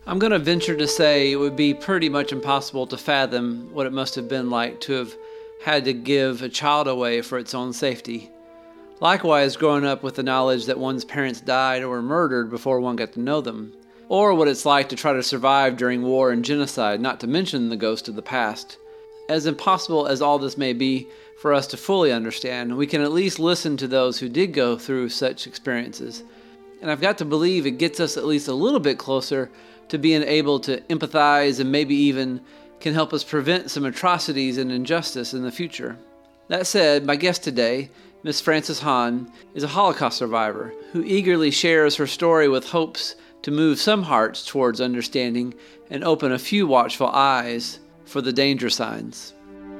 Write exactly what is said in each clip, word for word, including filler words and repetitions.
I'm going to venture to say it would be pretty much impossible to fathom what it must have been like to have had to give a child away for its own safety. Likewise, growing up with the knowledge that one's parents died or were murdered before one got to know them, or what it's like to try to survive during war and genocide, not to mention the ghost of the past. As impossible as all this may be for us to fully understand, we can at least listen to those who did go through such experiences. And I've got to believe it gets us at least a little bit closer to being able to empathize and maybe even can help us prevent some atrocities and injustice in the future. That said, my guest today, Miss Frances Hahn, is a Holocaust survivor who eagerly shares her story with hopes to move some hearts towards understanding and open a few watchful eyes for the danger signs.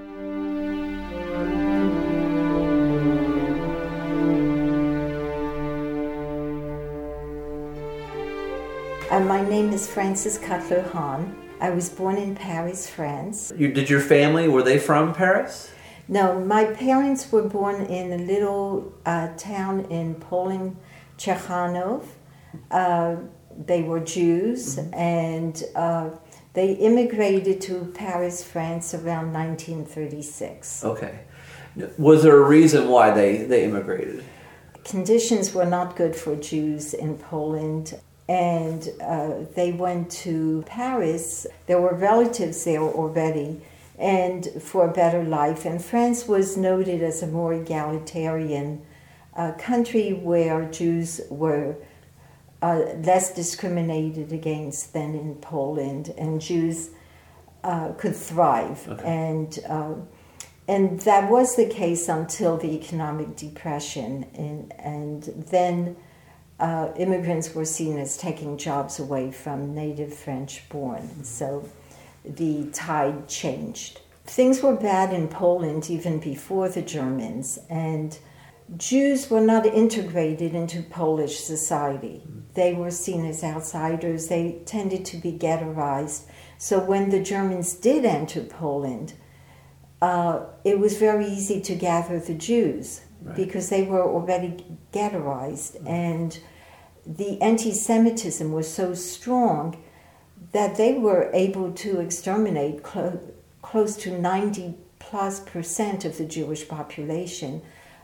Uh, my name is Frances Cutler Hahn. I was born in Paris, France. You, did your family, were they from Paris? No, my parents were born in a little uh, town in Poland, Czechanów. Uh, they were Jews, mm-hmm. and uh, they immigrated to Paris, France around nineteen thirty-six. Okay. Was there a reason why they, they immigrated? Conditions were not good for Jews in Poland. And uh, they went to Paris. There were relatives there already, and for a better life. And France was noted as a more egalitarian uh, country where Jews were uh, less discriminated against than in Poland, and Jews uh, could thrive. Okay. And uh, and that was the case until the economic depression, and and then. Uh, immigrants were seen as taking jobs away from native French-born, so the tide changed. Things were bad in Poland even before the Germans, and Jews were not integrated into Polish society. They were seen as outsiders. They tended to be ghettoized. So when the Germans did enter Poland, uh, it was very easy to gather the Jews. Right. Because they were already ghettoized, mm-hmm. and the anti-Semitism was so strong that they were able to exterminate clo- close to ninety plus percent of the Jewish population,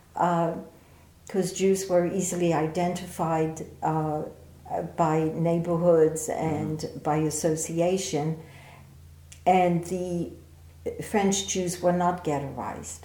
because uh, Jews were easily identified uh, by neighborhoods and mm-hmm. by association, and the French Jews were not ghettoized.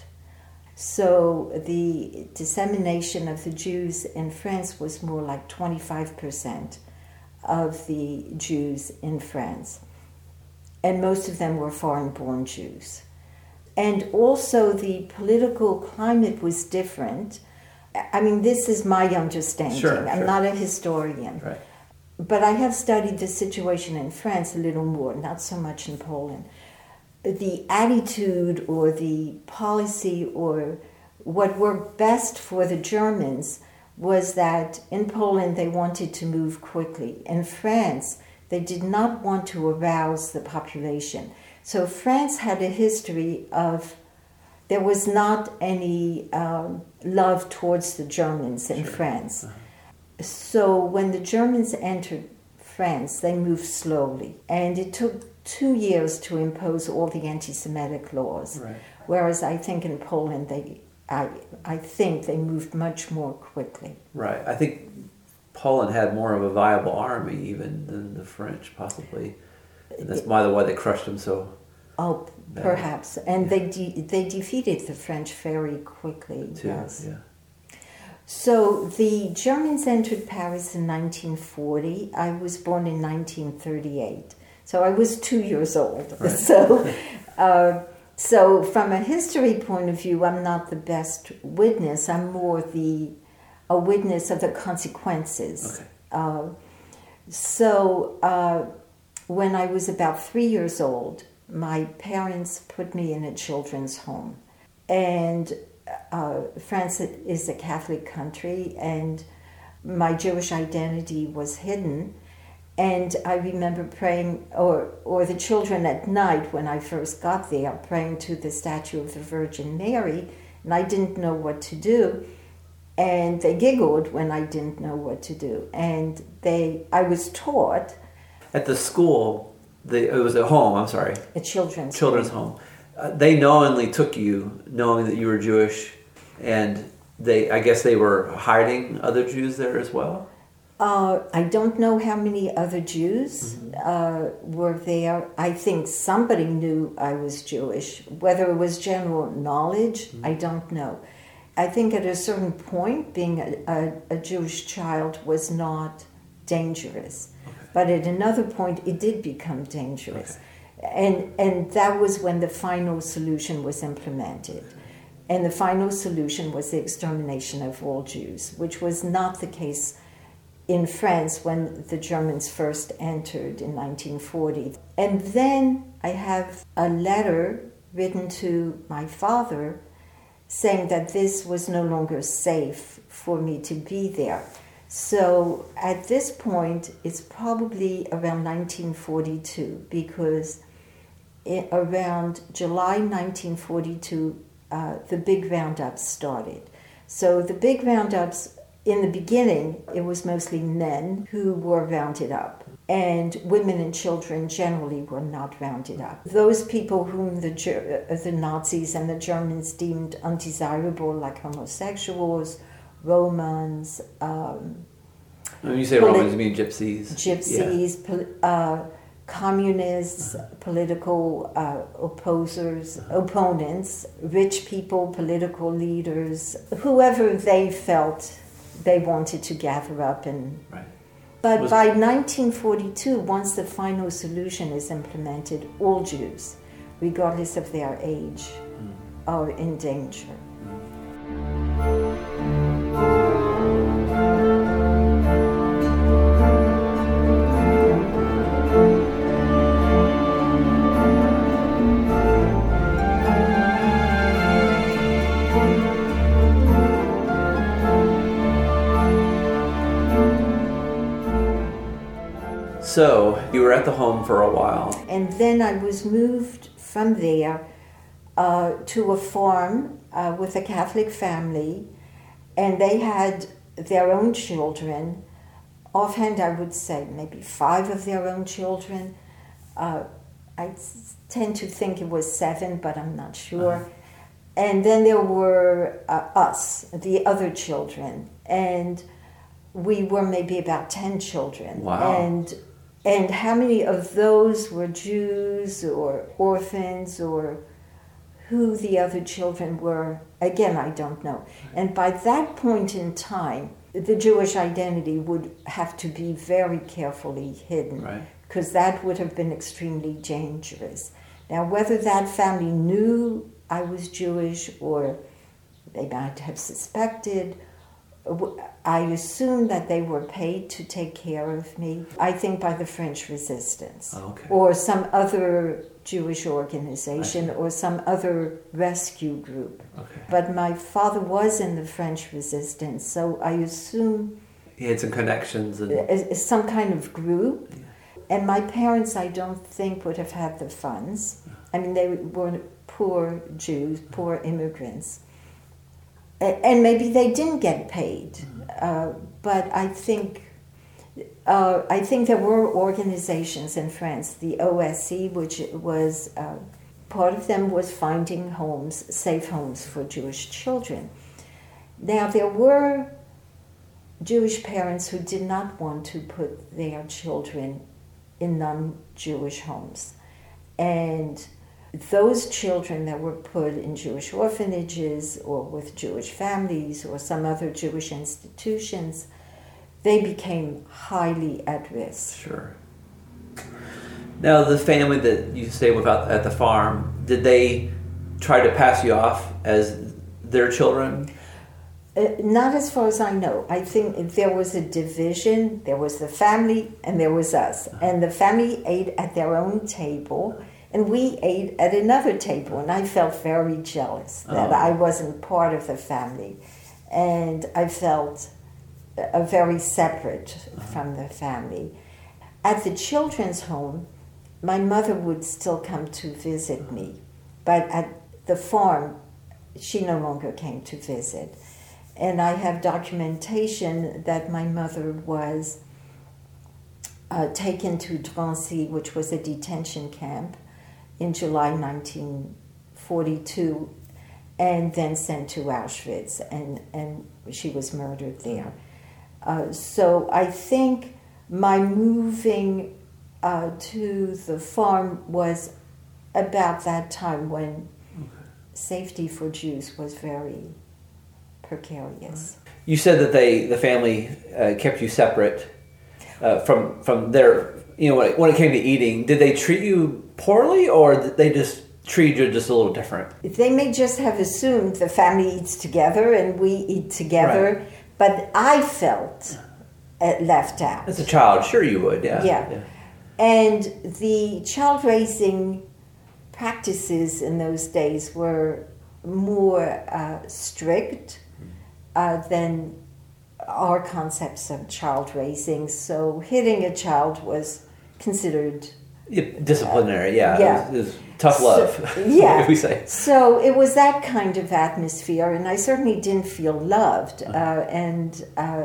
So the dissemination of the Jews in France was more like twenty-five percent of the Jews in France. And most of them were foreign-born Jews. And also the political climate was different. I mean, this is my understanding. Sure, I'm sure. not a historian. Right. But I have studied the situation in France a little more, not so much in Poland. The attitude or the policy or what worked best for the Germans was that in Poland they wanted to move quickly. In France, they did not want to arouse the population. So France had a history of, there was not any um, love towards the Germans in sure. France. Uh-huh. So when the Germans entered France, they moved slowly. And it took two years to impose all the anti-Semitic laws. Right. Whereas I think in Poland, they, I, I think they moved much more quickly. Right. I think Poland had more of a viable army even than the French, possibly. And that's why why they crushed them so. Oh, bad. Perhaps. And yeah. they de- they defeated the French very quickly. Too, yes. Yeah. So the Germans entered Paris in nineteen forty. I was born in nineteen thirty-eight. So I was two years old. Right. So, uh, so from a history point of view, I'm not the best witness. I'm more the a witness of the consequences. Okay. Uh, so uh, when I was about three years old, my parents put me in a children's home. And uh, France is a Catholic country, and my Jewish identity was hidden. And I remember praying, or or the children at night when I first got there, praying to the statue of the Virgin Mary, and I didn't know what to do. And they giggled when I didn't know what to do. And they, I was taught At the school, the, it was a home, I'm sorry. A children's Children's home. home. Uh, they knowingly took you, knowing that you were Jewish, and they, I guess they were hiding other Jews there as well? Uh, I don't know how many other Jews mm-hmm. uh, were there. I think somebody knew I was Jewish. Whether it was general knowledge, mm-hmm. I don't know. I think at a certain point, being a, a, a Jewish child was not dangerous. Okay. But at another point, it did become dangerous. Okay. And, and that was when the final solution was implemented. And the final solution was the extermination of all Jews, which was not the case in France when the Germans first entered in nineteen forty. And then I have a letter written to my father saying that this was no longer safe for me to be there. So at this point, it's probably around nineteen forty-two, because it, around July nineteen forty-two, uh, the big roundups started. So the big roundups, in the beginning, it was mostly men who were rounded up, and women and children generally were not rounded up. Those people whom the the Nazis and the Germans deemed undesirable, like homosexuals, Romans. Um, when you say poli- Romans, you mean gypsies? Gypsies, yeah. pol- uh, communists, uh-huh. political uh, opposers, uh-huh. opponents, rich people, political leaders, whoever they felt they wanted to gather up and... Right. But Was by nineteen forty-two, once the final solution is implemented, all Jews, regardless of their age, mm. are in danger. Mm. So, you were at the home for a while. And then I was moved from there uh, to a farm uh, with a Catholic family, and they had their own children. Offhand, I would say maybe five of their own children. Uh, I tend to think it was seven, but I'm not sure. Uh-huh. And then there were uh, us, the other children, and we were maybe about ten children. Wow. And And how many of those were Jews or orphans or who the other children were, again, I don't know. And by that point in time, the Jewish identity would have to be very carefully hidden, right, because that would have been extremely dangerous. Now, whether that family knew I was Jewish or they might have suspected, I assume that they were paid to take care of me, I think by the French Resistance, oh, okay. or some other Jewish organization or some other rescue group. Okay. But my father was in the French Resistance, so I assume he had some connections. And... some kind of group. Yeah. And my parents, I don't think, would have had the funds. I mean, they were poor Jews, poor immigrants. And maybe they didn't get paid, uh, but I think uh, I think there were organizations in France, the O S C, which was uh, part of them was finding homes, safe homes for Jewish children. Now there were Jewish parents who did not want to put their children in non-Jewish homes, and those children that were put in Jewish orphanages or with Jewish families or some other Jewish institutions, they became highly at risk. Sure. Now, the family that you stayed with at the farm, did they try to pass you off as their children? Uh, not as far as I know. I think there was a division. There was the family and there was us. Uh-huh. And the family ate at their own table. And we ate at another table, and I felt very jealous that oh. I wasn't part of the family. And I felt uh, very separate uh-huh. from the family. At the children's home, my mother would still come to visit uh-huh. me. But at the farm, she no longer came to visit. And I have documentation that my mother was uh, taken to Drancy, which was a detention camp, in July nineteen forty-two, and then sent to Auschwitz, and, and she was murdered there. Uh, so I think my moving uh, to the farm was about that time when okay. safety for Jews was very precarious. You said that they, the family, uh, kept you separate uh, from from their, you know, when it, when it came to eating. Did they treat you poorly, or did they just treat you just a little different? They may just have assumed the family eats together and we eat together, right. But I felt uh, left out. As a child, sure you would, yeah. Yeah. yeah. And the child raising practices in those days were more uh, strict uh, than our concepts of child raising. So hitting a child was considered yeah, disciplinary. Uh, yeah, yeah. It was, it was tough love. So, yeah, if we say. So it was that kind of atmosphere, and I certainly didn't feel loved, uh, and uh,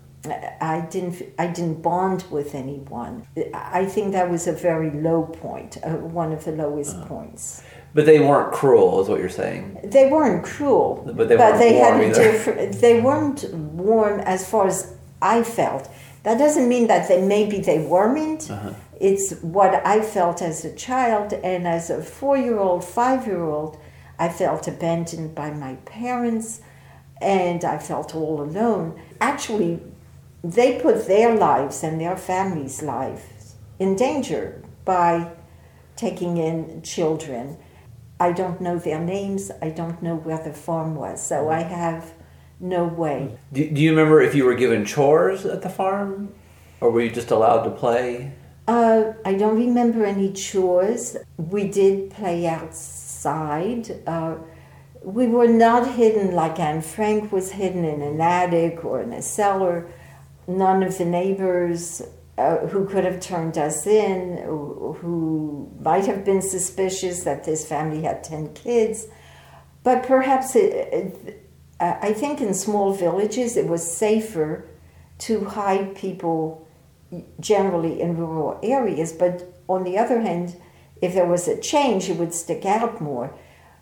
I didn't. I didn't bond with anyone. I think that was a very low point, uh, one of the lowest uh, points. But they weren't cruel, is what you're saying. They weren't cruel, but they weren't but they warm had a either. different. They weren't warm as far as I felt. That doesn't mean that they maybe they weren't. Uh-huh. It's what I felt as a child, and as a four-year-old, five-year-old, I felt abandoned by my parents, and I felt all alone. Actually, they put their lives and their families' lives in danger by taking in children. I don't know their names. I don't know where the farm was, so I have no way. Do, do you remember if you were given chores at the farm, or were you just allowed to play? Uh, I don't remember any chores. We did play outside. Uh, we were not hidden like Anne Frank was hidden in an attic or in a cellar. None of the neighbors uh, who could have turned us in, who, who might have been suspicious that this family had ten kids. But perhaps, it, it, I think in small villages it was safer to hide people generally in rural areas, but on the other hand, if there was a change, it would stick out more.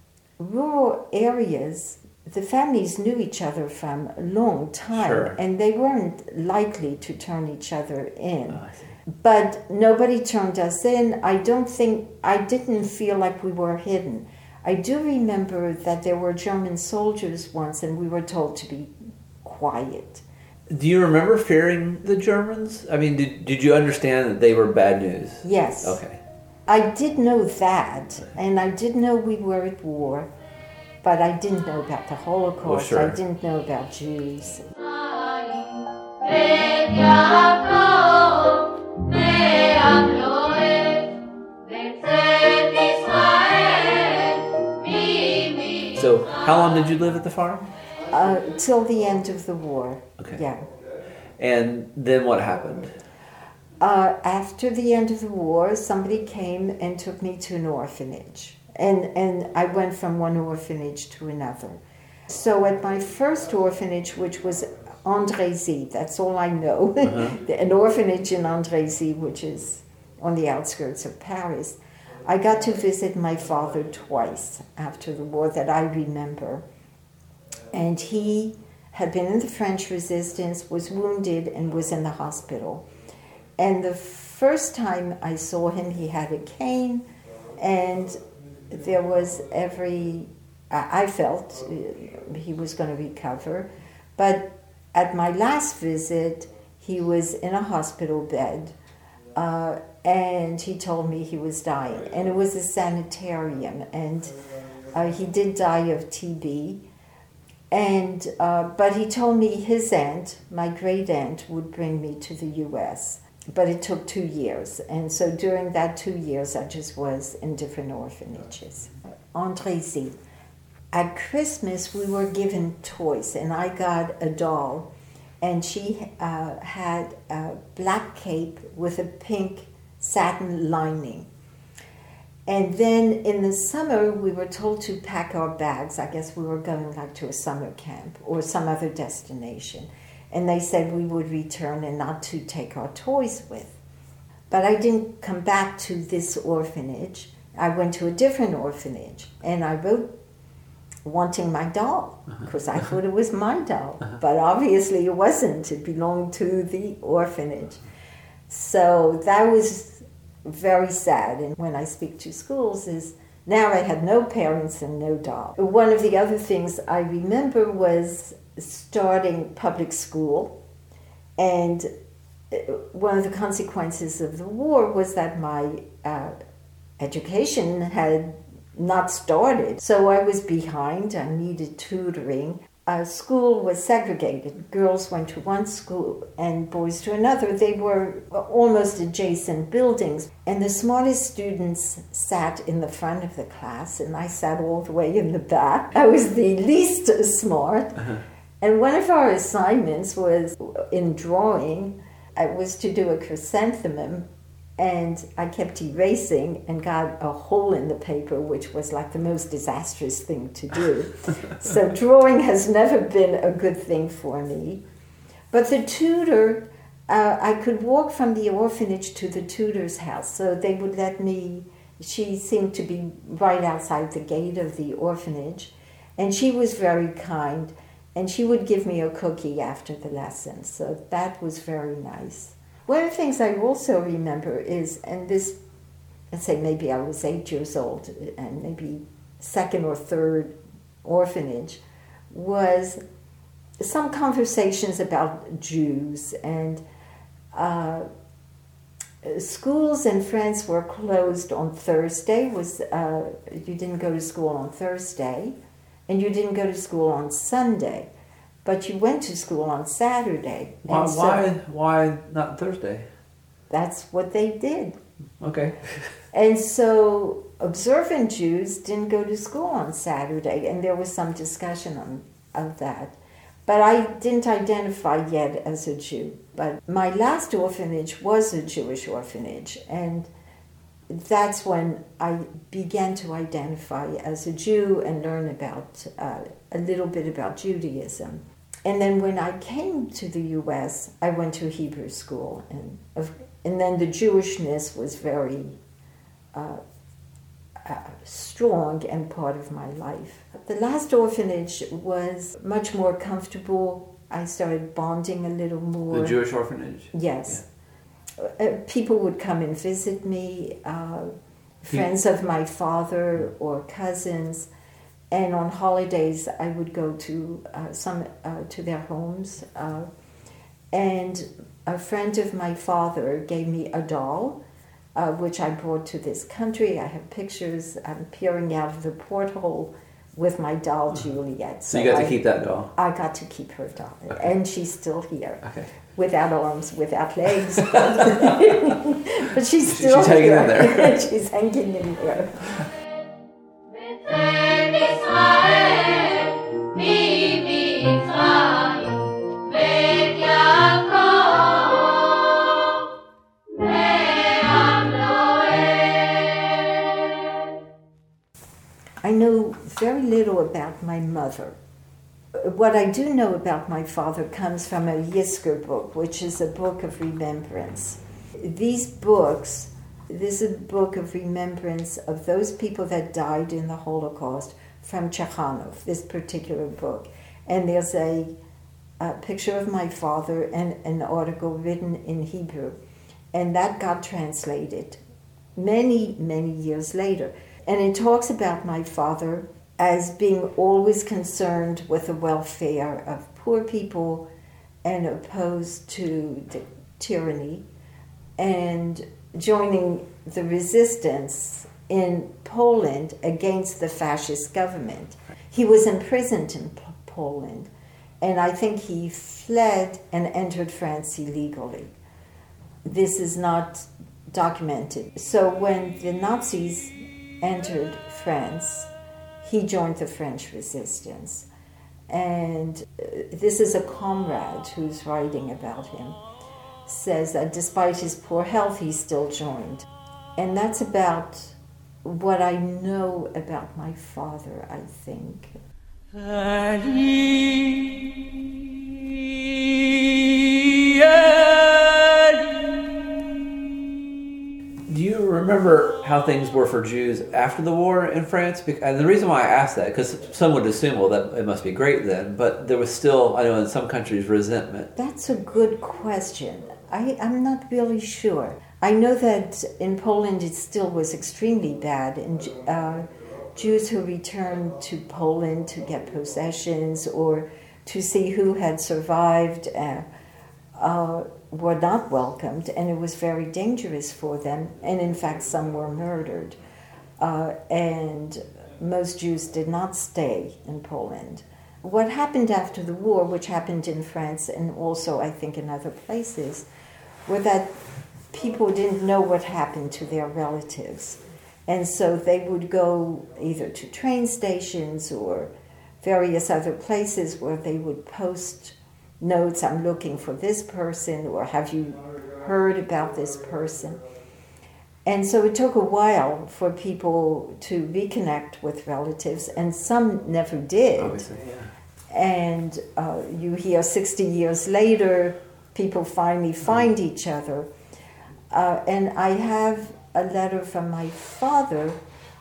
Rural areas, the families knew each other from a long time, sure. and they weren't likely to turn each other in. Oh, I see. But nobody turned us in. I don't think, I didn't feel like we were hidden. I do remember that there were German soldiers once, and we were told to be quiet. Do you remember fearing the Germans? I mean, did did you understand that they were bad news? Yes. Okay. I did know that, and I did know we were at war, but I didn't know about the Holocaust. Well, sure. I didn't know about Jews. So, how long did you live at the farm? Uh, till the end of the war. Okay. Yeah. And then what happened? Uh, after the end of the war, somebody came and took me to an orphanage. And, and I went from one orphanage to another. So at my first orphanage, which was Andrézy, that's all I know, uh-huh. an orphanage in Andrézy, which is on the outskirts of Paris, I got to visit my father twice after the war that I remember. And he had been in the French resistance, was wounded, and was in the hospital. And the first time I saw him, he had a cane, and there was every, I felt he was going to recover. But at my last visit, he was in a hospital bed, uh, and he told me he was dying. And it was a sanitarium, and uh, he did die of T B. And uh, but he told me his aunt, my great aunt, would bring me to the U S But it took two years, and so during that two years, I just was in different orphanages. Andrézy. At Christmas, we were given toys, and I got a doll, and she uh, had a black cape with a pink satin lining. And then in the summer, we were told to pack our bags. I guess we were going like to a summer camp or some other destination. And they said we would return and not to take our toys with. But I didn't come back to this orphanage. I went to a different orphanage, and I wrote wanting my doll, because uh-huh. I thought it was my doll. Uh-huh. But obviously it wasn't. It belonged to the orphanage. So that was very sad. And when I speak to schools is, now I had no parents and no doll. One of the other things I remember was starting public school, and one of the consequences of the war was that my uh, education had not started. So I was behind. I needed tutoring. Uh, school was segregated. Girls went to one school and boys to another. They were almost adjacent buildings. And the smartest students sat in the front of the class, and I sat all the way in the back. I was the least smart. Uh-huh. And one of our assignments was in drawing. It was to do a chrysanthemum, and I kept erasing and got a hole in the paper, which was like the most disastrous thing to do. So drawing has never been a good thing for me. But the tutor, uh, I could walk from the orphanage to the tutor's house, so they would let me, she seemed to be right outside the gate of the orphanage, and she was very kind, and she would give me a cookie after the lesson, so that was very nice. One of the things I also remember is, and this, let's say maybe I was eight years old, and maybe second or third orphanage, was some conversations about Jews. And uh, schools in France were closed on Thursday. Was uh, you didn't go to school on Thursday, and you didn't go to school on Sunday. But you went to school on Saturday. Why, so why, why not Thursday? That's what they did. Okay. And so observant Jews didn't go to school on Saturday, and there was some discussion on, of that. But I didn't identify yet as a Jew. But my last orphanage was a Jewish orphanage, and that's when I began to identify as a Jew and learn about uh, a little bit about Judaism. And then when I came to the U S, I went to Hebrew school, and and then the Jewishness was very uh, uh, strong and part of my life. The last orphanage was much more comfortable. I started bonding a little more. The Jewish orphanage? Yes. Yeah. Uh, people would come and visit me, uh, friends of my father or cousins. And on holidays, I would go to uh, some uh, to their homes. Uh, and a friend of my father gave me a doll, uh, which I brought to this country. I have pictures. I'm peering out of the porthole with my doll, Juliet. So, so you got I, to keep that doll? I got to keep her doll. Okay. And she's still here. Okay. Without arms, without legs. But she's still she's here. Hanging in there. She's hanging in there. I know very little about my mother. What I do know about my father comes from a Yizkor book, which is a book of remembrance. These books, this is a book of remembrance of those people that died in the Holocaust from Chekhanov, this particular book. And there's a, a picture of my father and an article written in Hebrew. And that got translated many, many years later. And it talks about my father as being always concerned with the welfare of poor people and opposed to the tyranny, and joining the resistance in Poland against the fascist government. He was imprisoned in P- Poland, and I think he fled and entered France illegally. This is not documented. So when the Nazis entered France, he joined the French resistance. And uh, this is a comrade who's writing about him, says that despite his poor health, he still joined. And that's about what I know about my father, I think. Ali, Ali, remember how things were for Jews after the war in France? And the reason why I asked that, because some would assume, well, that it must be great then, but there was still, I know in some countries, resentment. That's a good question. I, I'm not really sure. I know that in Poland it still was extremely bad, and uh, Jews who returned to Poland to get possessions or to see who had survived uh, uh, were not welcomed, and it was very dangerous for them, and in fact some were murdered. Uh, and most Jews did not stay in Poland. What happened after the war, which happened in France and also I think in other places, were that people didn't know what happened to their relatives. And so they would go either to train stations or various other places where they would post notes, I'm looking for this person, or have you heard about this person? And so it took a while for people to reconnect with relatives, and some never did. Obviously, yeah. And uh, you hear sixty years later, people finally find each other. Uh, and I have a letter from my father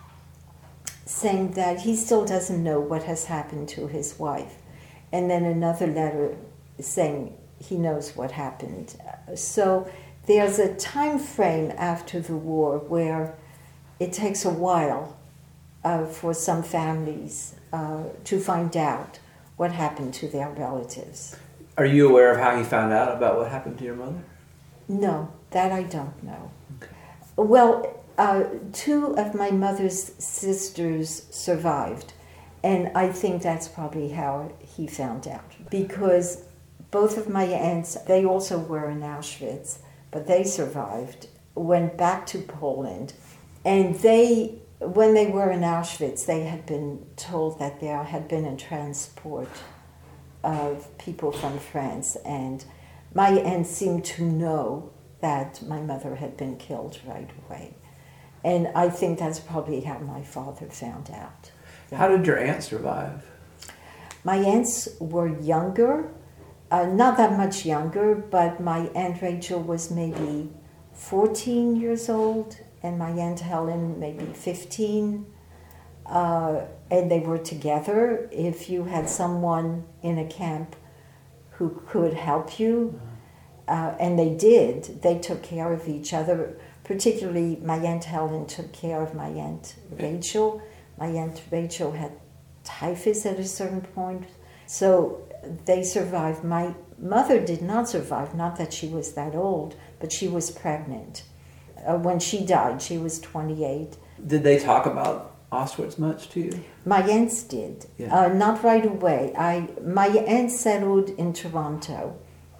saying that he still doesn't know what has happened to his wife. And then another letter saying he knows what happened. So there's a time frame after the war where it takes a while uh, for some families uh, to find out what happened to their relatives. Are you aware of how he found out about what happened to your mother? No, that I don't know. Okay. Well, uh, two of my mother's sisters survived, and I think that's probably how he found out, because both of my aunts, they also were in Auschwitz, but they survived, went back to Poland, and they, when they were in Auschwitz, they had been told that there had been a transport of people from France, and my aunt seemed to know that my mother had been killed right away. And I think that's probably how my father found out. How did your aunt survive? My aunts were younger, uh, not that much younger, but my Aunt Rachel was maybe fourteen years old, and my Aunt Helen maybe fifteen. Uh, and they were together. If you had someone in a camp who could help you, uh, and they did, they took care of each other. Particularly, my Aunt Helen took care of my Aunt Rachel. My Aunt Rachel had typhus at a certain point, so they survived. My mother did not survive, not that she was that old, but she was pregnant. Uh, when she died, she was twenty-eight. Did they talk about Auschwitz much to you? My aunts did, Yeah. uh, not right away. I my aunt settled in Toronto,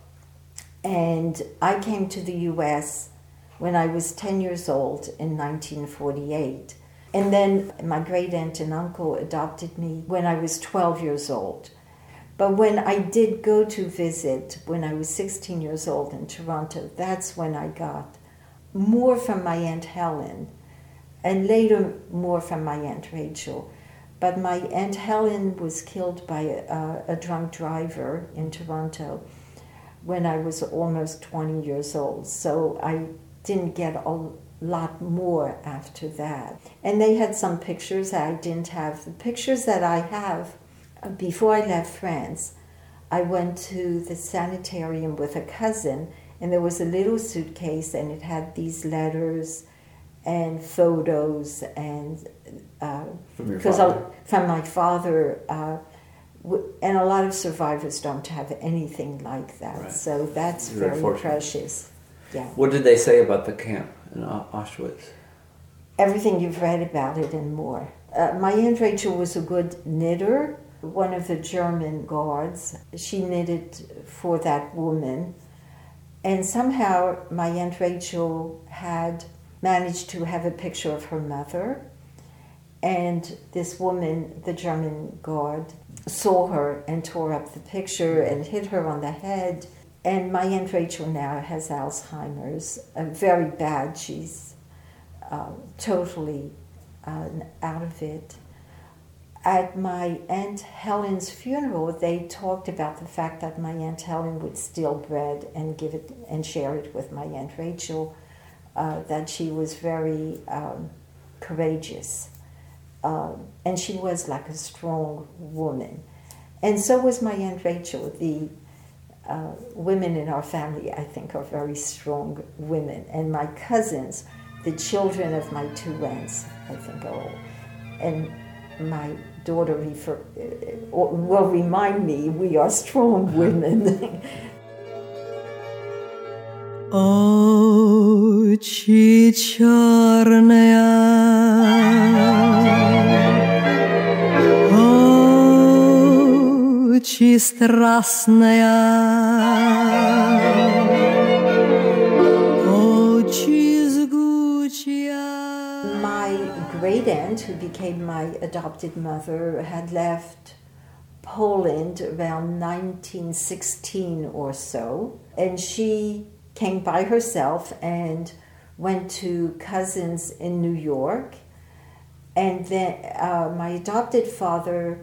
and I came to the U S when I was ten years old in nineteen forty-eight. And then my great aunt and uncle adopted me when I was twelve years old. But when I did go to visit when I was sixteen years old in Toronto, that's when I got more from my Aunt Helen, and later more from my Aunt Rachel. But my Aunt Helen was killed by a, a drunk driver in Toronto when I was almost twenty years old. So I didn't get a lot more after that. And they had some pictures that I didn't have. The pictures that I have, before I left France, I went to the sanitarium with a cousin, and there was a little suitcase, and it had these letters and photos and uh, From your because father? I, from my father, uh, w- and a lot of survivors don't have anything like that. Right. So that's You're very very fortunate. precious. Yeah. What did they say about the camp in Au- Auschwitz? Everything you've read about it and more. Uh, my Aunt Rachel was a good knitter. One of the German guards, she knitted for that woman. And somehow my Aunt Rachel had managed to have a picture of her mother. And this woman, the German guard, saw her and tore up the picture and hit her on the head. And my Aunt Rachel now has Alzheimer's, uh, very bad. She's uh, totally uh, out of it. At my Aunt Helen's funeral, they talked about the fact that my Aunt Helen would steal bread and give it and share it with my Aunt Rachel uh, that she was very um, courageous. Um, and she was like a strong woman. And so was my Aunt Rachel. The uh, women in our family, I think, are very strong women. And my cousins, the children of my two aunts, I think are all. And my daughter refer, uh, will remind me we are strong women. Очи черные, очи страстные, очи жгучие. My great aunt, who became my adopted mother, had left Poland around nineteen sixteen or so, and she came by herself and went to cousins in New York. And then uh, my adopted father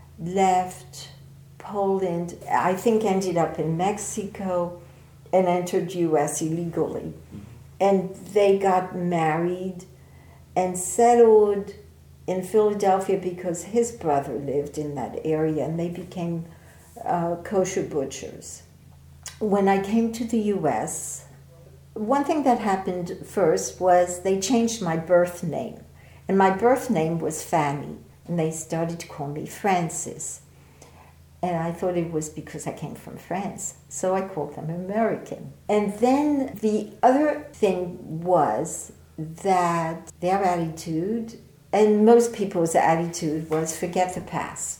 left Poland, I think ended up in Mexico, and entered U S illegally. And they got married and settled in Philadelphia because his brother lived in that area, and they became uh, kosher butchers. When I came to the U S, one thing that happened first was they changed my birth name. And my birth name was Fanny, and they started to call me Frances. And I thought it was because I came from France, so I called them American. And then the other thing was that their attitude, and most people's attitude, was forget the past.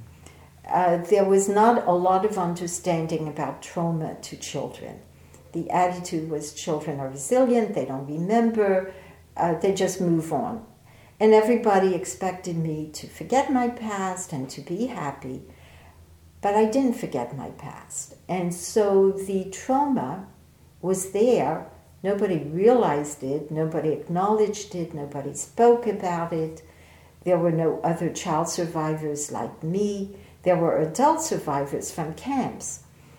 Uh, there was not a lot of understanding about trauma to children. The attitude was children are resilient, they don't remember, uh, they just move on. And everybody expected me to forget my past and to be happy, but I didn't forget my past. And so the trauma was there, nobody realized it, nobody acknowledged it, nobody spoke about it. There were no other child survivors like me. There were adult survivors from camps.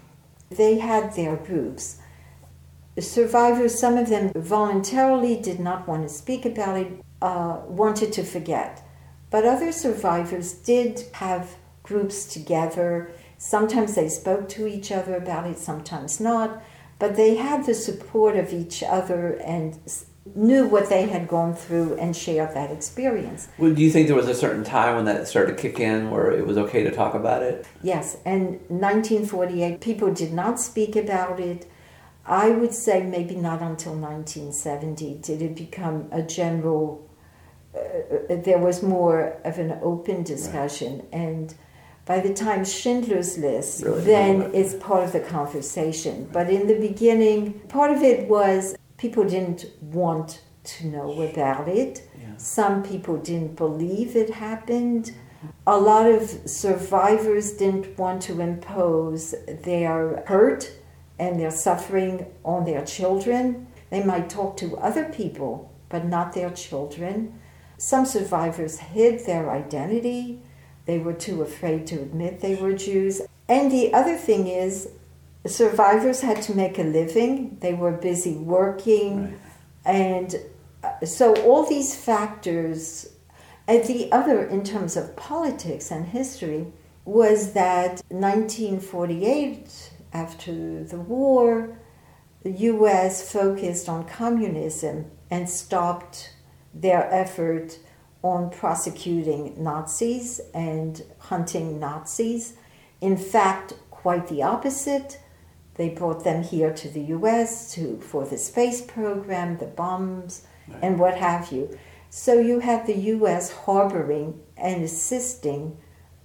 They had their groups. The survivors, some of them voluntarily did not want to speak about it, uh, wanted to forget. But other survivors did have groups together. Sometimes they spoke to each other about it, sometimes not. But they had the support of each other and knew what they had gone through and shared that experience. Well, do you think there was a certain time when that started to kick in where it was okay to talk about it? Yes, and nineteen forty-eight, people did not speak about it. I would say maybe not until nineteen seventy did it become a general, uh, there was more of an open discussion. Right. And by the time Schindler's List, really? then it's part of the conversation. Right. But in the beginning, part of it was people didn't want to know about it. Yeah. Some people didn't believe it happened. A lot of survivors didn't want to impose their hurt and their suffering on their children. They might talk to other people, but not their children. Some survivors hid their identity. They were too afraid to admit they were Jews. And the other thing is, survivors had to make a living. They were busy working. Right. And so all these factors, and the other in terms of politics and history, was that nineteen forty-eight, after the war, the U S focused on communism and stopped their effort on prosecuting Nazis and hunting Nazis. In fact, quite the opposite. They brought them here to the U S to, for the space program, the bombs, right. and what have you. So you had the U S harboring and assisting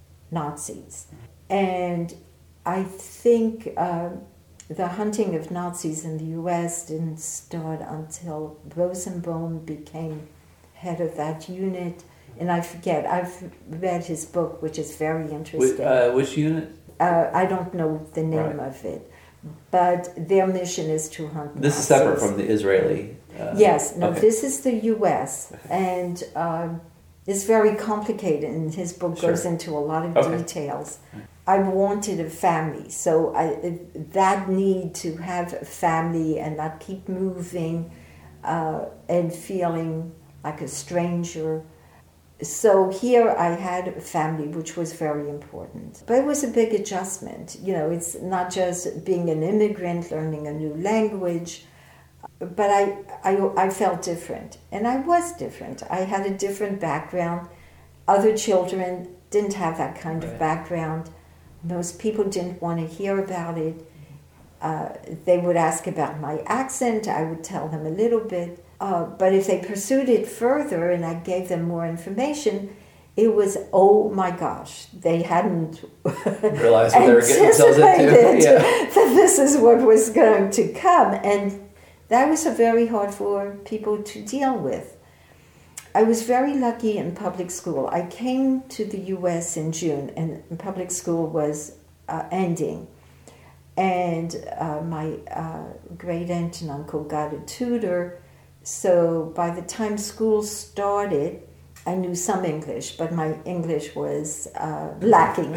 Nazis. And I think uh, the hunting of Nazis in the U S didn't start until Rosenbaum became head of that unit. And I forget, I've read his book, which is very interesting. Which, uh, which unit? Uh, I don't know the name right. of it. But their mission is to hunt This Nazis. is separate from the Israeli... Uh, yes, no, okay. this is the U S. Okay. And um, it's very complicated, and his book sure. goes into a lot of okay. details. I wanted a family, so I, that need to have a family and not keep moving uh, and feeling like a stranger. So here I had a family, which was very important. But it was a big adjustment. You know, it's not just being an immigrant, learning a new language, but I, I, I felt different. And I was different. I had a different background. Other children didn't have that kind Right. of background. Most people didn't want to hear about it. Uh, they would ask about my accent. I would tell them a little bit. Uh, but if they pursued it further and I gave them more information, it was, oh my gosh, they hadn't Realize what they were getting themselves into. anticipated Yeah. that this is what was going to come. And that was very hard for people to deal with. I was very lucky in public school. I came to the U S in June, and public school was uh, ending. And uh, my uh, great aunt and uncle got a tutor. So by the time school started, I knew some English, but my English was uh, lacking.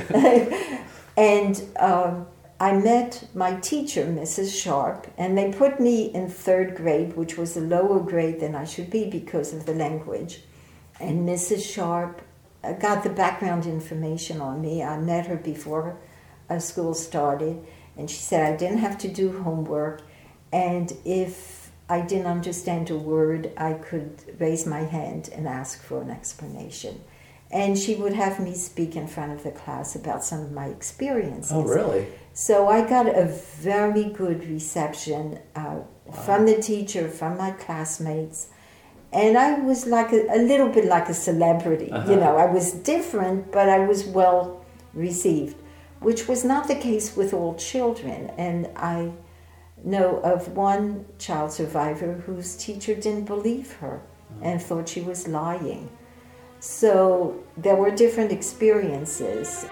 And um, I met my teacher, Missus Sharp, and they put me in third grade, which was a lower grade than I should be because of the language. And Missus Sharp uh, got the background information on me. I met her before uh, school started, and she said I didn't have to do homework, and if I didn't understand a word, I could raise my hand and ask for an explanation. And she would have me speak in front of the class about some of my experiences. Oh, really? So I got a very good reception uh, wow. from the teacher, from my classmates. And I was like a, a little bit like a celebrity. Uh-huh. You know, I was different, but I was well received, which was not the case with all children. And I know of one child survivor whose teacher didn't believe her uh-huh. and thought she was lying. So there were different experiences.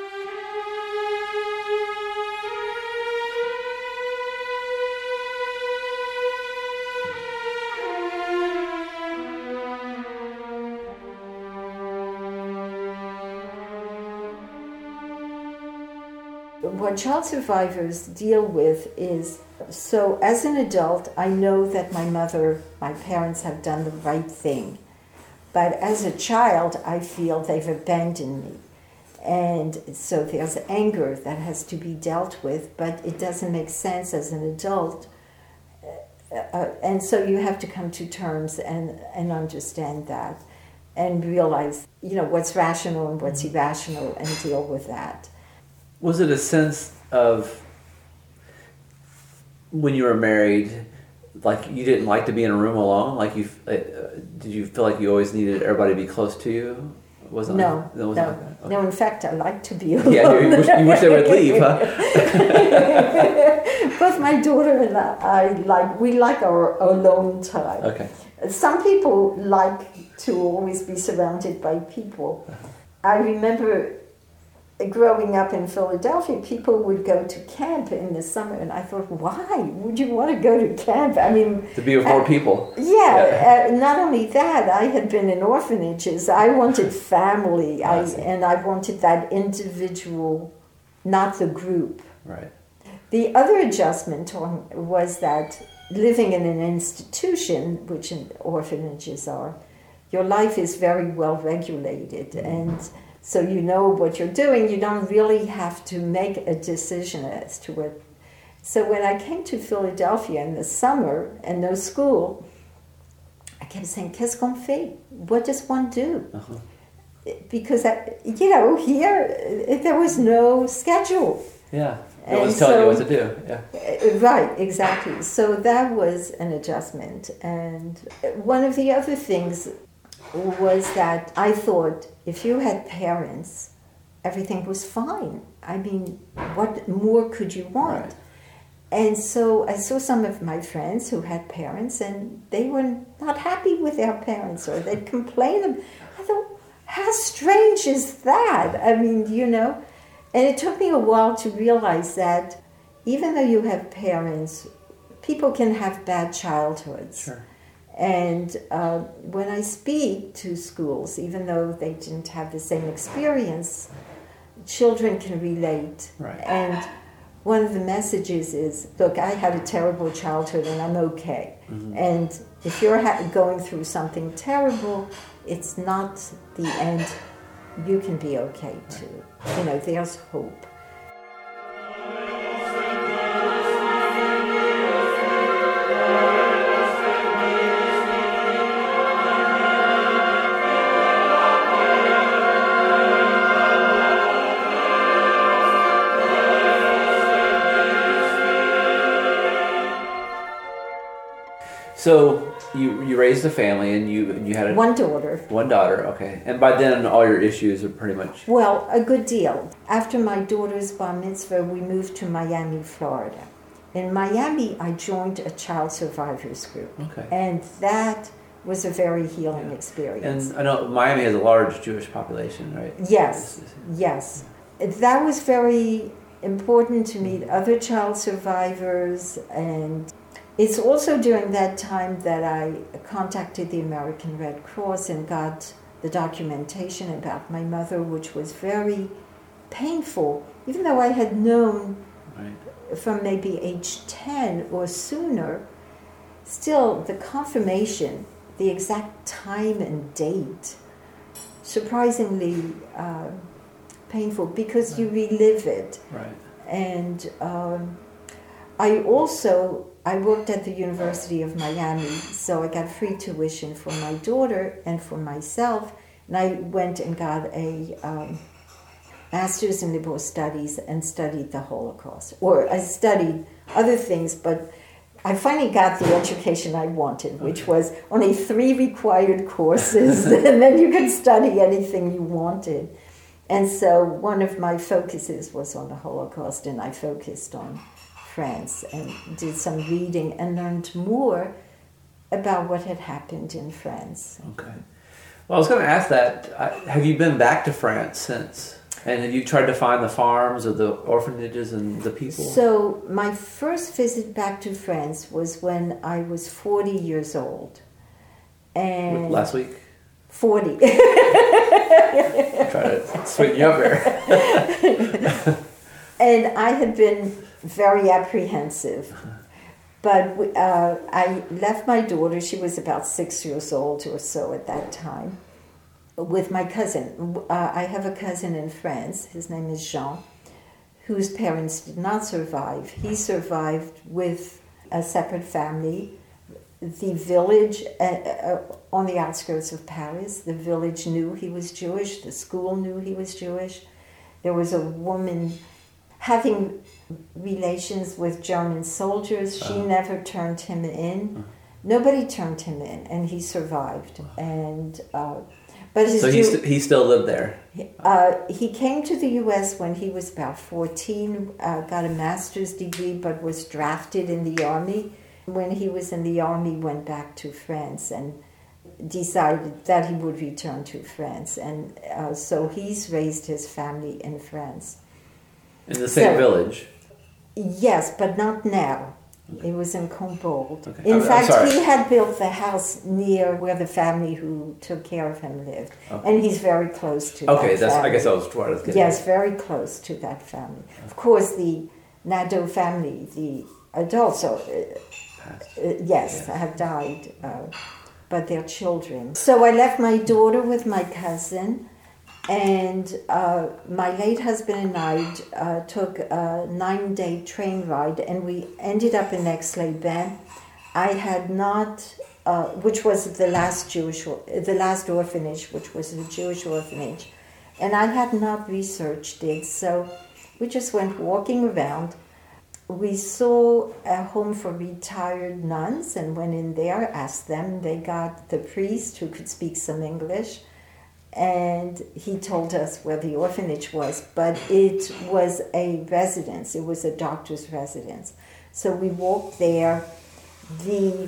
What child survivors deal with is, so as an adult, I know that my mother, my parents have done the right thing. But as a child, I feel they've abandoned me. And so there's anger that has to be dealt with, but it doesn't make sense as an adult. Uh, and so you have to come to terms and, and understand that and realize, you know, what's rational and what's irrational and deal with that. Was it a sense of, when you were married, like you didn't like to be in a room alone? Like you, uh, did you feel like you always needed everybody to be close to you? Wasn't no, like, no, wasn't like that? Okay. no. In fact, I like to be alone. Yeah, you wish, you wish they would leave, huh? Both my daughter and I, I like we like our alone time. Okay. Some people like to always be surrounded by people. Uh-huh. I remember growing up in Philadelphia, people would go to camp in the summer, and I thought, why would you want to go to camp? I mean, to be with more uh, people. Yeah, uh, not only that, I had been in orphanages. I wanted family, I, and I wanted that individual, not the group. Right. The other adjustment on, was that living in an institution, which orphanages are, your life is very well regulated, mm-hmm. and so you know what you're doing. You don't really have to make a decision as to what. So when I came to Philadelphia in the summer and no school, I kept saying, "Qu'est-ce qu'on fait? What does one do?" Uh-huh. Because, I, you know, here there was no schedule. Yeah, no one's telling you what to do. Yeah. Right, exactly. So that was an adjustment. And one of the other things was that I thought if you had parents, everything was fine. I mean, what more could you want? Right. And so I saw some of my friends who had parents, and they were not happy with their parents, or they'd complain. I thought, how strange is that? I mean, you know, and it took me a while to realize that even though you have parents, people can have bad childhoods. Sure. And uh, when I speak to schools, even though they didn't have the same experience, children can relate. Right. And one of the messages is, look, I had a terrible childhood and I'm okay. Mm-hmm. And if you're ha- going through something terrible, it's not the end. You can be okay too. You know, there's hope. So you you raised a family and you you had a, one daughter. One daughter, okay. And by then all your issues are pretty much... Well, a good deal. After my daughter's bar mitzvah, we moved to Miami, Florida. In Miami, I joined a child survivors group. Okay. And that was a very healing yeah. experience. And I know Miami has a large Jewish population, right? Yes, yes. That was very important to meet other child survivors, and it's also during that time that I contacted the American Red Cross and got the documentation about my mother, which was very painful, even though I had known right. from maybe age ten or sooner. Still, the confirmation, the exact time and date, surprisingly uh, painful because right. you relive it. Right. And um, I also... I worked at the University of Miami, so I got free tuition for my daughter and for myself. And I went and got a um, master's in liberal studies and studied the Holocaust. Or I studied other things, but I finally got the education I wanted, which was only three required courses, and then you could study anything you wanted. And so one of my focuses was on the Holocaust, and I focused on France and did some reading and learned more about what had happened in France. Okay. Well, I was going to ask that. Have you been back to France since? And have you tried to find the farms or the orphanages and the people? So my first visit back to France was when I was forty years old. And last week? forty. Try to sweeten you up here. And I had been very apprehensive. But uh, I left my daughter, she was about six years old or so at that time, with my cousin. Uh, I have a cousin in France, his name is Jean, whose parents did not survive. He survived with a separate family. The village uh, uh, on the outskirts of Paris, the village knew he was Jewish, the school knew he was Jewish. There was a woman having relations with German soldiers. She uh-huh. never turned him in. Uh-huh. Nobody turned him in, and he survived. Uh-huh. And uh, but his so he, st- he still lived there? Uh, he came to the U S when he was about fourteen, uh, got a master's degree, but was drafted in the army. When he was in the army, went back to France and decided that he would return to France. And uh, so he's raised his family in France. In the same so, village? Yes, but not now. Okay. It was in Combold. Okay. In I'm, fact, I'm he had built the house near where the family who took care of him lived. Okay. And he's very close to okay, that that's, family. I guess that was what I was getting Yes, at. very close to that family. Of course, the Nadeau family, the adults, are, uh, uh, yes, yeah. have died, uh, but their children. So I left my daughter with my cousin. And uh, my late husband and I uh, took a nine-day train ride, and we ended up in Aix-les-Bains. I had not, uh, which was the last Jewish, the last orphanage, which was a Jewish orphanage, and I had not researched it. So we just went walking around. We saw a home for retired nuns, and went in there, asked them. They got the priest who could speak some English. And he told us where the orphanage was, but it was a residence. It was a doctor's residence. So we walked there. The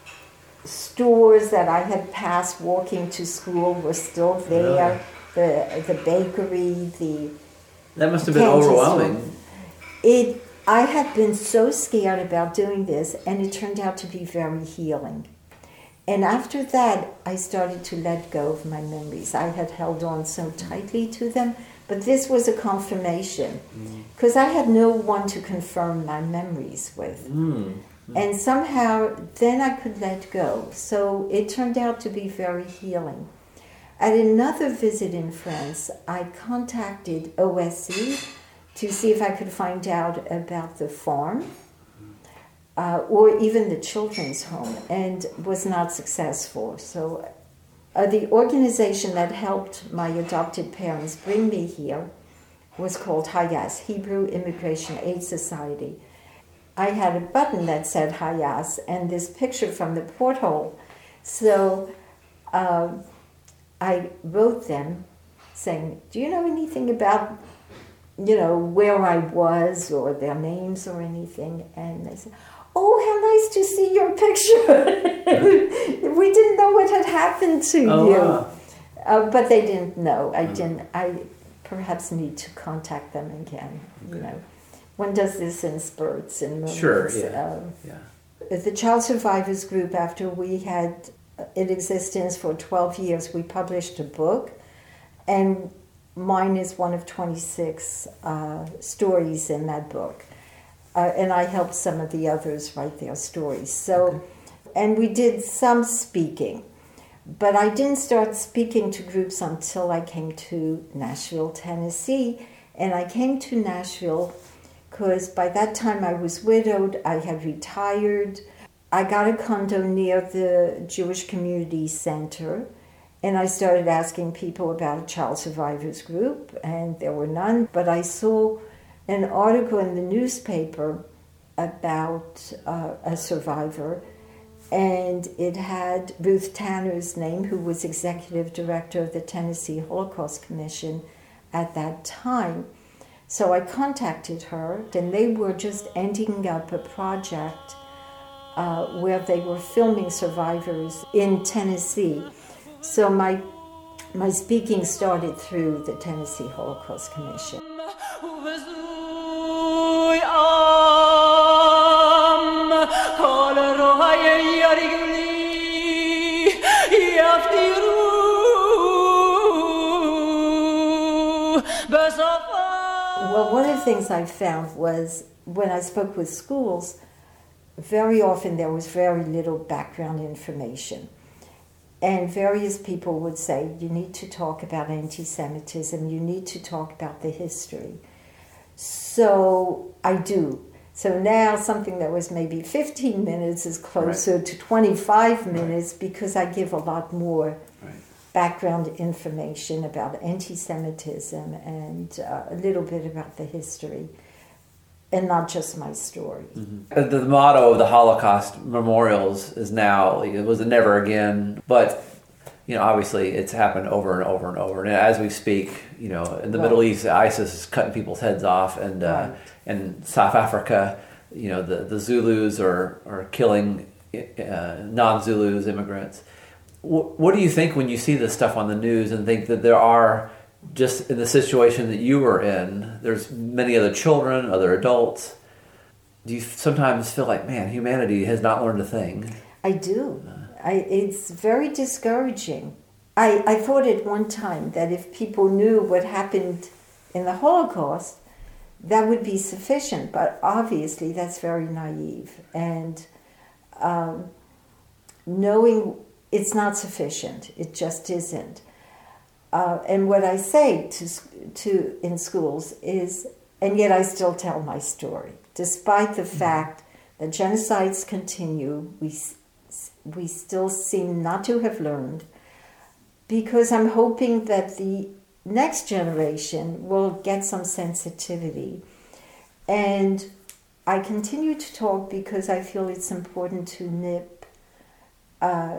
stores that I had passed walking to school were still there. Really? The the bakery, the that must have been overwhelming. Store. It. I had been so scared about doing this, and it turned out to be very healing. And after that, I started to let go of my memories. I had held on so tightly to them But this was a confirmation, because mm. I had no one to confirm my memories with. Mm. Mm. And somehow, then I could let go. So it turned out to be very healing. At another visit in France, I contacted O S C to see if I could find out about the farm, uh, or even the children's home, and was not successful. So uh, the organization that helped my adopted parents bring me here was called Hayas, Hebrew Immigration Aid Society. I had a button that said Hayas and this picture from the porthole. So uh, I wrote them saying, do you know anything about, you know, where I was or their names or anything? And they said, oh, how nice to see your picture. We didn't know what had happened to oh, you. Wow. Uh, but they didn't know. I mm. didn't. I perhaps need to contact them again, you know. One does this in spurts and moments. Sure, yeah. Um, yeah. The Child Survivors Group, after we had in existence for twelve years, we published a book, and mine is one of twenty-six uh, stories in that book. Uh, and I helped some of the others write their stories. So, okay. And we did some speaking, but I didn't start speaking to groups until I came to Nashville, Tennessee. And I came to Nashville because by that time I was widowed, I had retired. I got a condo near the Jewish Community Center, and I started asking people about a child survivors group, and there were none. But I saw an article in the newspaper about uh, a survivor, and it had Ruth Tanner's name, who was executive director of the Tennessee Holocaust Commission at that time. So I contacted her, and they were just ending up a project uh, where they were filming survivors in Tennessee. So my my speaking started through the Tennessee Holocaust Commission. Well, one of the things I found was when I spoke with schools, very often there was very little background information. And various people would say, you need to talk about anti-Semitism, you need to talk about the history. So I do. So now something that was maybe fifteen minutes is closer right. to twenty-five minutes right. because I give a lot more right. background information about anti-Semitism and uh, a little bit about the history, and not just my story. Mm-hmm. The motto of the Holocaust memorials is now, it was a never again, but you know, obviously it's happened over and over and over. And as we speak, you know, in the right. Middle East, ISIS is cutting people's heads off, and uh, right. in South Africa, you know, the, the Zulus are, are killing uh, non-Zulus, immigrants. W- what do you think when you see this stuff on the news and think that there are, just in the situation that you were in, there's many other children, other adults? Do you sometimes feel like, man, humanity has not learned a thing? I do. I, it's very discouraging. I, I thought at one time that if people knew what happened in the Holocaust, that would be sufficient. But obviously that's very naive. And um, knowing it's not sufficient. It just isn't. Uh, and what I say to to in schools is, and yet I still tell my story, despite the mm-hmm. fact that genocides continue, we we still seem not to have learned, because I'm hoping that the next generation will get some sensitivity. And I continue to talk because I feel it's important to nip uh,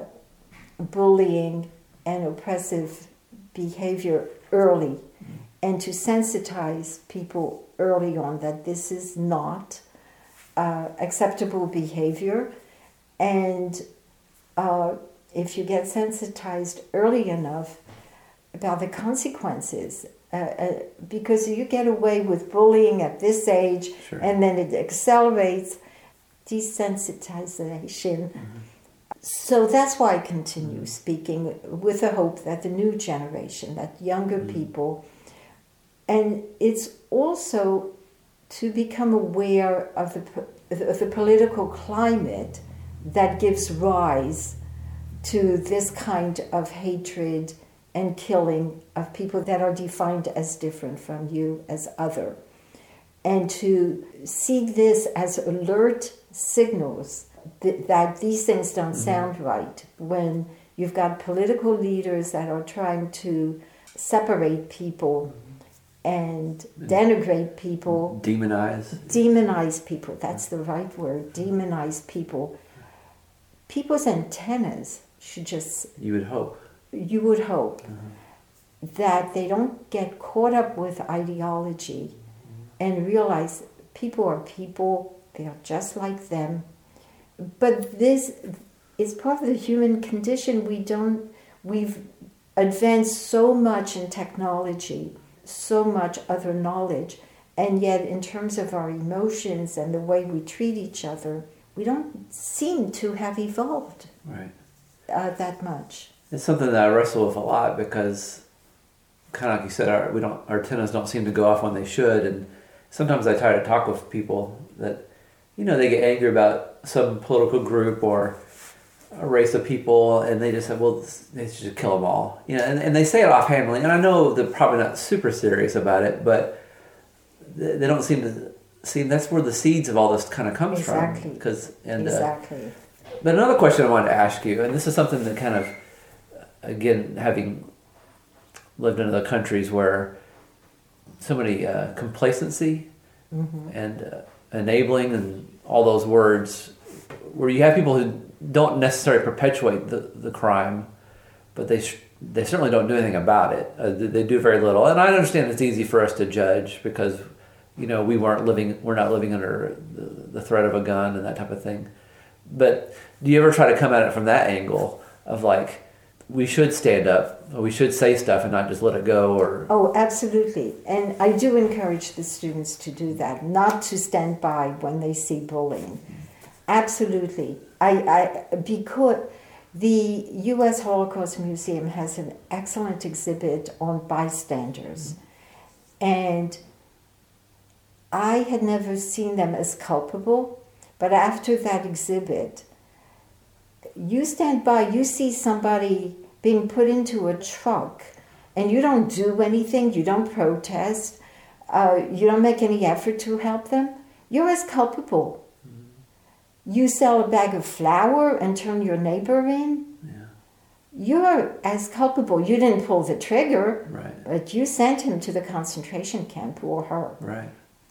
bullying and oppressive behavior early, and to sensitize people early on that this is not uh, acceptable behavior. And uh, if you get sensitized early enough about the consequences, uh, uh, because you get away with bullying at this age, sure. and then it accelerates, desensitization. Mm-hmm. So that's why I continue mm-hmm. speaking, with the hope that the new generation, that younger mm-hmm. people, And it's also to become aware of the, of the political climate that gives rise to this kind of hatred and killing of people that are defined as different from you, as other. And to see this as alert signals that, that these things don't mm-hmm. sound right. When you've got political leaders that are trying to separate people and denigrate people. Demonize. Demonize people, that's the right word, demonize people. People's antennas should just... You would hope. You would hope uh-huh. that they don't get caught up with ideology and realize people are people, they are just like them. But this is part of the human condition. We don't, we've advanced so much in technology, so much other knowledge, and yet in terms of our emotions and the way we treat each other, we don't seem to have evolved right. uh, that much. It's something that I wrestle with a lot because, kind of like you said, our, we don't, our antennas don't seem to go off when they should, and sometimes I try to talk with people that, you know, they get angry about some political group or a race of people, and they just say, well, they should kill them all. You know, and, and they say it offhandedly, and I know they're probably not super serious about it, but they, they don't seem to see that's where the seeds of all this kind of comes exactly. from. Cause, and, exactly. Uh, but another question I wanted to ask you, and this is something that kind of, again, having lived in other countries where so many uh, complacency mm-hmm. and uh, enabling and all those words, where you have people who don't necessarily perpetuate the, the crime, but they sh- they certainly don't do anything about it. Uh, they, they do very little, and I understand it's easy for us to judge because, you know, we weren't living, we're not living under the, the threat of a gun and that type of thing. But do you ever try to come at it from that angle of like, we should stand up, or we should say stuff and not just let it go? Or oh, absolutely. And I do encourage the students to do that, not to stand by when they see bullying. Absolutely. I, I because the U S Holocaust Museum has an excellent exhibit on bystanders. And I had never seen them as culpable, but after that exhibit, you stand by, you see somebody being put into a truck, and you don't do anything, you don't protest, uh, you don't make any effort to help them, you're as culpable. Mm-hmm. You sell a bag of flour and turn your neighbor in, yeah. You're as culpable. You didn't pull the trigger, right. but you sent him to the concentration camp, or her. Right.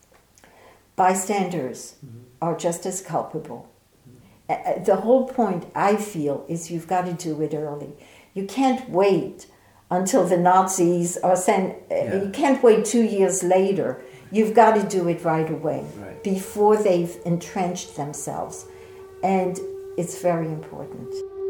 Bystanders mm-hmm. are just as culpable. Mm-hmm. The whole point, I feel, is you've got to do it early. You can't wait until the Nazis are sent. Yeah. You can't wait two years later. You've got to do it right away, right. before they've entrenched themselves. And it's very important.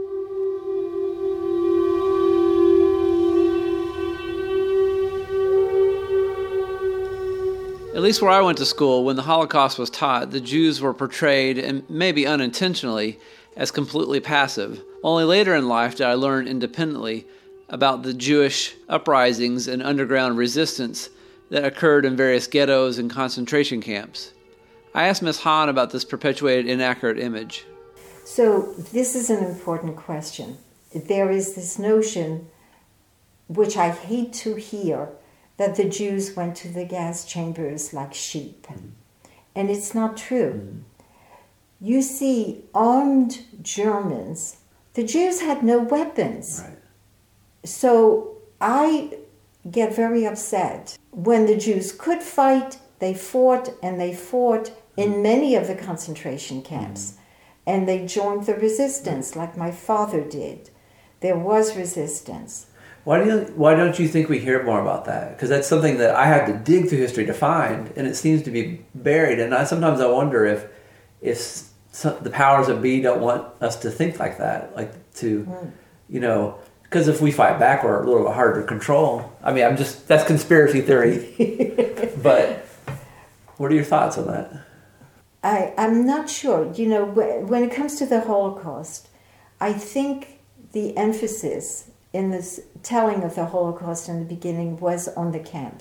At least where I went to school, when the Holocaust was taught, the Jews were portrayed, and maybe unintentionally, as completely passive. Only later in life did I learn independently about the Jewish uprisings and underground resistance that occurred in various ghettos and concentration camps. I asked Miz Hahn about this perpetuated inaccurate image. So this is an important question. There is this notion, which I hate to hear, that the Jews went to the gas chambers like sheep. Mm-hmm. And it's not true. Mm-hmm. You see armed Germans. The Jews had no weapons. Right. So I get very upset. When the Jews could fight, they fought, and they fought in many of the concentration camps. Mm-hmm. And they joined the resistance, mm-hmm. like my father did. There was resistance. Why do you, why don't you think we hear more about that? Because that's something that I had to dig through history to find, and it seems to be buried. And I sometimes I wonder if if some, the powers that be don't want us to think like that, like to, mm. you know, because if we fight back, we're a little bit harder to control. I mean, I'm just that's conspiracy theory. But what are your thoughts on that? I I'm not sure. You know, when it comes to the Holocaust, I think the emphasis in this telling of the Holocaust in the beginning was on the camps.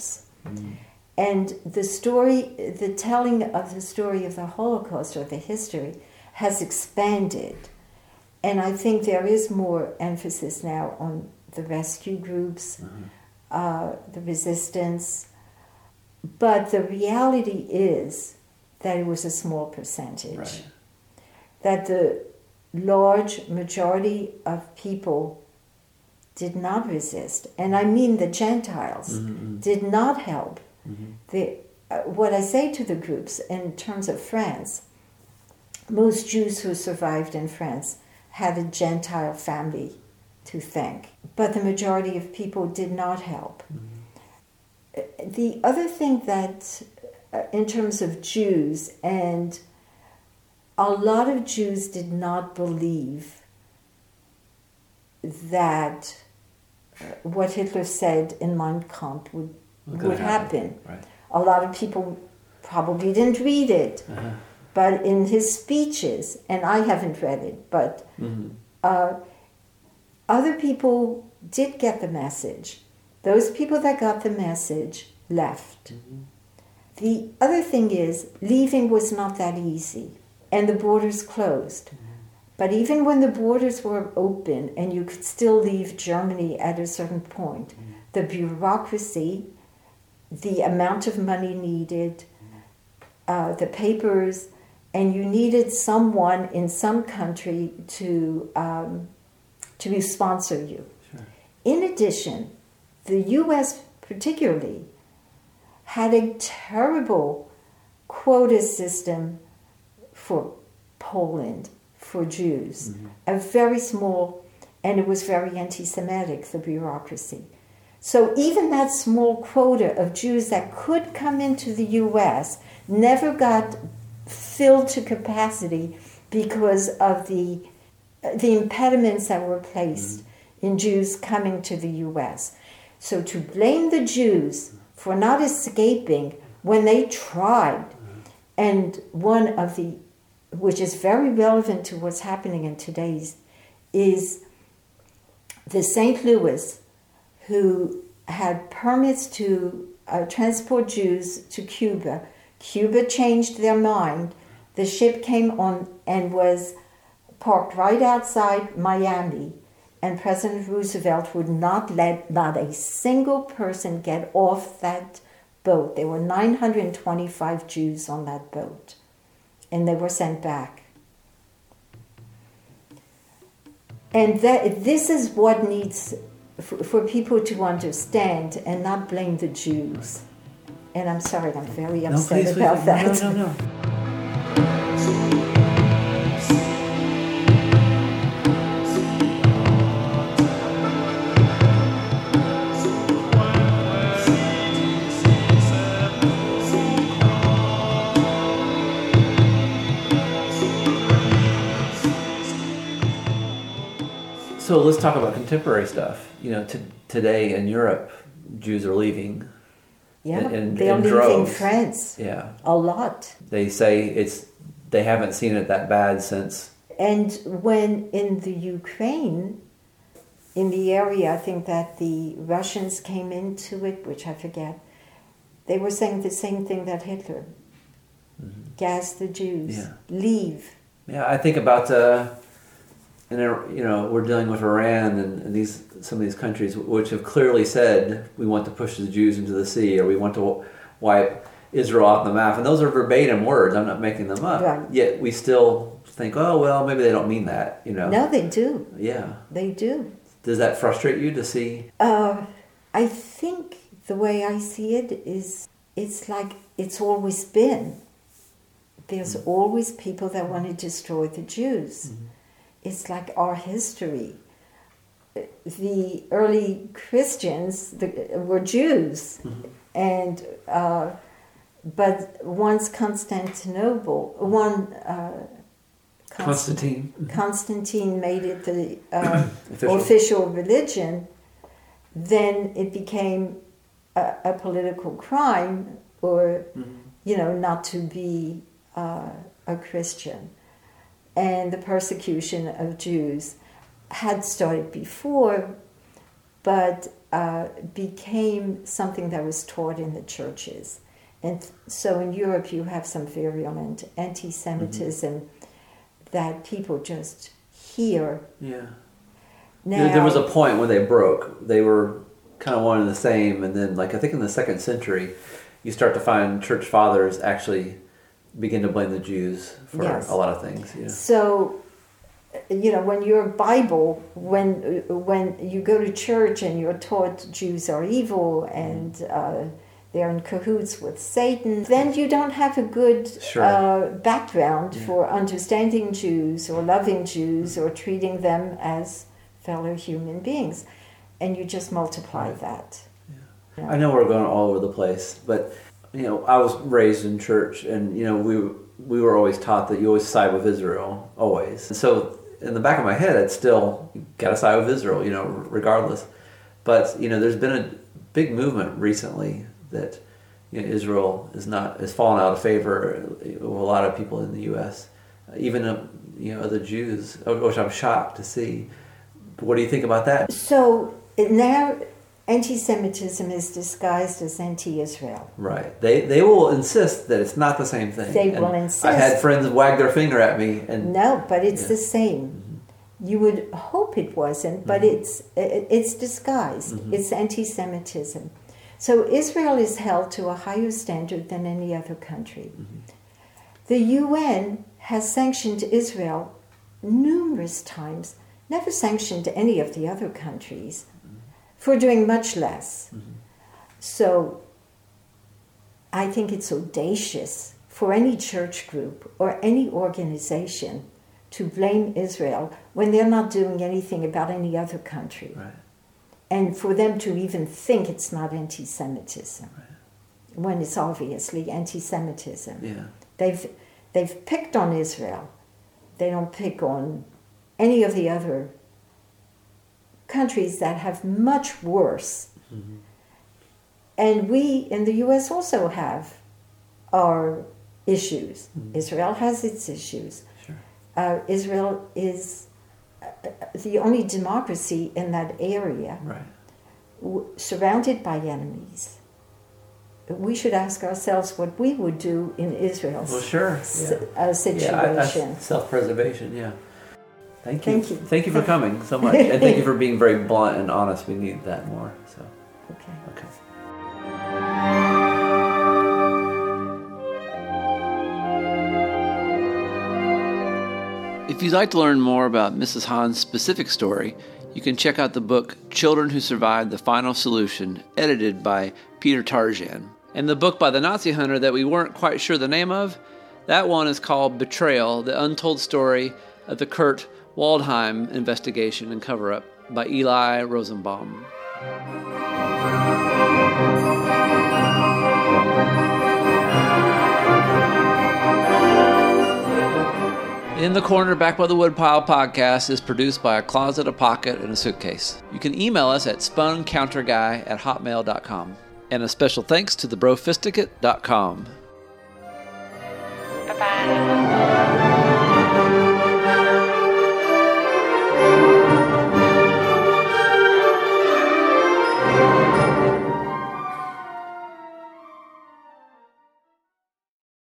Mm. And the story, the telling of the story of the Holocaust or the history has expanded. And I think there is more emphasis now on the rescue groups, Mm-hmm. uh, the resistance. But the reality is that it was a small percentage. Right. That the large majority of people did not resist. And I mean the Gentiles Mm-hmm. did not help. Mm-hmm. The, uh, what I say to the groups in terms of France, most Jews who survived in France had a Gentile family to thank, but the majority of people did not help. Mm-hmm. The other thing that, uh, in terms of Jews, and a lot of Jews did not believe that uh, what Hitler said in Mein Kampf would would happen. Right. A lot of people probably didn't read it, Uh-huh. but in his speeches, and I haven't read it, but Mm-hmm. uh, other people did get the message. Those people that got the message left. Mm-hmm. The other thing is, leaving was not that easy, and the borders closed. Mm-hmm. But even when the borders were open and you could still leave Germany at a certain point, mm-hmm. the bureaucracy, the amount of money needed, uh, the papers, and you needed someone in some country to um, to sponsor you. Sure. In addition, the U S particularly had a terrible quota system for Poland, for Jews, mm-hmm. a very small, and it was very anti-Semitic, the bureaucracy. So even that small quota of Jews that could come into the U S never got filled to capacity because of the the impediments that were placed mm-hmm. in Jews coming to the U S. So to blame the Jews for not escaping when they tried, mm-hmm. and one of the, which is very relevant to what's happening in today's, is the Saint Louis, who had permits to uh, transport Jews to Cuba. Cuba changed their mind. The ship came on and was parked right outside Miami, and President Roosevelt would not let not a single person get off that boat. There were nine hundred twenty-five Jews on that boat, and they were sent back. And that this is what needs for, for people to understand and not blame the Jews. And I'm sorry, I'm very upset no, please, about please, that. No, no, no. So let's talk about contemporary stuff. You know, t- today in Europe, Jews are leaving. Yeah, in, in, they're in leaving droves. France. Yeah, a lot. They say it's they haven't seen it that bad since. And when in the Ukraine, in the area, I think that the Russians came into it, which I forget, they were saying the same thing that Hitler. Mm-hmm. Gas the Jews. Yeah. Leave. Yeah, I think about. Uh, And you know, we're dealing with Iran and, and these some of these countries which have clearly said we want to push the Jews into the sea, or we want to wipe Israel off the map. And those are verbatim words. I'm not making them up. Right. Yet we still think, oh well, maybe they don't mean that. You know? No, they do. Yeah, they do. Does that frustrate you to see? Uh, I think the way I see it is, it's like it's always been. There's mm-hmm. always people that want to destroy the Jews. Mm-hmm. It's like our history. The early Christians the, were Jews, mm-hmm. and uh, but once Constantinople, one uh, Const- Constantine, Constantine made it the uh, official. official religion, then it became a, a political crime, or mm-hmm. you know, not to be uh, a Christian. And the persecution of Jews had started before, but uh, became something that was taught in the churches. And so in Europe you have some virulent anti-Semitism mm-hmm. that people just hear. Yeah. Now, there was a point when they broke. They were kind of one and the same, and then, like, I think in the second century, you start to find church fathers actually begin to blame the Jews for yes. a lot of things. Yeah. So, you know, when your Bible, when when you go to church and you're taught Jews are evil and uh, they're in cahoots with Satan, then you don't have a good sure. uh, background yeah. for understanding Jews or loving Jews or treating them as fellow human beings. And you just multiply right. that. Yeah. Yeah. I know we're going all over the place, but, you know, I was raised in church, and, you know, we we were always taught that you always side with Israel, always. And so in the back of my head, it's still, you got to side with Israel, you know, regardless. But, you know, there's been a big movement recently that, you know, Israel is not has fallen out of favor with a lot of people in the U S, even, uh, you know, other Jews, which I'm shocked to see. But what do you think about that? So now anti-Semitism is disguised as anti-Israel. Right. They they will insist that it's not the same thing. They and will insist. I had friends wag their finger at me. and No, but it's yeah. the same. Mm-hmm. You would hope it wasn't, but mm-hmm. it's it's disguised. Mm-hmm. It's anti-Semitism. So Israel is held to a higher standard than any other country. Mm-hmm. The U N has sanctioned Israel numerous times, never sanctioned any of the other countries mm-hmm. for doing much less. Mm-hmm. So I think it's audacious for any church group or any organization to blame Israel when they're not doing anything about any other country. Right. And for them to even think it's not anti-Semitism, right. when it's obviously anti-Semitism. Yeah. They've they've picked on Israel. They don't pick on any of the other countries that have much worse. Mm-hmm. And we in the U S also have our issues. Mm-hmm. Israel has its issues. Sure. Uh, Israel is the only democracy in that area, right. w- surrounded by enemies. We should ask ourselves what we would do in Israel's well, sure. s- yeah. uh, situation. Yeah, self-preservation, yeah. Thank you. Thank you. Thank you for coming so much. And thank you for being very blunt and honest. We need that more. So. Okay. Okay. If you'd like to learn more about Missus Hahn's specific story, you can check out the book Children Who Survived the Final Solution, edited by Peter Tarjan. And the book by the Nazi hunter that we weren't quite sure the name of, that one is called Betrayal, The Untold Story of the Kurt Waldheim Investigation and Cover-Up by Eli Rosenbaum. In the Corner Back by the Woodpile podcast is produced by a closet, a pocket, and a suitcase. You can email us at spuncounterguy at hotmail dot com. And a special thanks to the brofisticate dot com. Bye-bye.